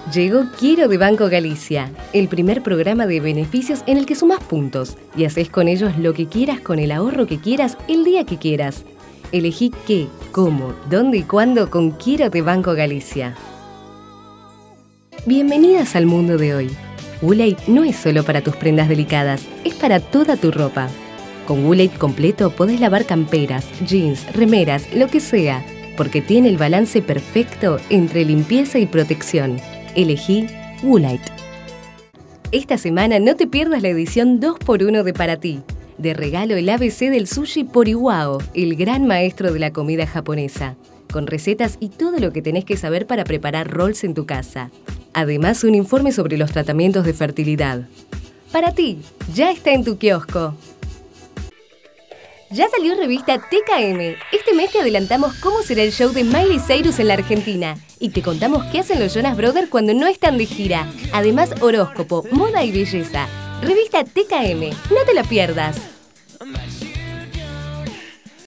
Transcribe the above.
Llegó Quiero de Banco Galicia, el primer programa de beneficios en el que sumás puntos y haces con ellos lo que quieras con el ahorro que quieras, el día que quieras. Elegí qué, cómo, dónde y cuándo con Quiero de Banco Galicia. Bienvenidas al mundo de hoy. Woolite no es solo para tus prendas delicadas, es para toda tu ropa. Con Woolite completo podés lavar camperas, jeans, remeras, lo que sea, porque tiene el balance perfecto entre limpieza y protección. Elegí Woolite. Esta semana no te pierdas la edición 2x1 de Para Ti. De regalo el ABC del sushi por Iwao, el gran maestro de la comida japonesa, con recetas y todo lo que tenés que saber para preparar rolls en tu casa. Además, un informe sobre los tratamientos de fertilidad. Para Ti, ya está en tu kiosco. Ya salió revista TKM. Este mes te adelantamos cómo será el show de Miley Cyrus en la Argentina. Y te contamos qué hacen los Jonas Brothers cuando no están de gira. Además, horóscopo, moda y belleza. Revista TKM. No te la pierdas.